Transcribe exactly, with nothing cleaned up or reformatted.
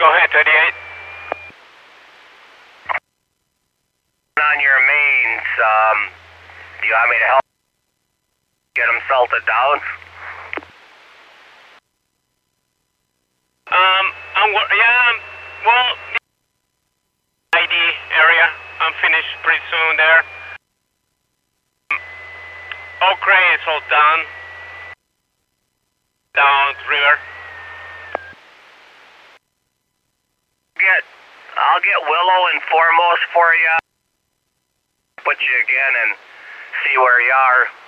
Go ahead, thirty-eight. On your mains, um, do you want me to help get them salted down? Um, I'm, yeah, um, well, I D area, I'm finished pretty soon there. Oak Ray is all done. Down river. Get, I'll get Willow and Foremost for you. Put you again and see where you are.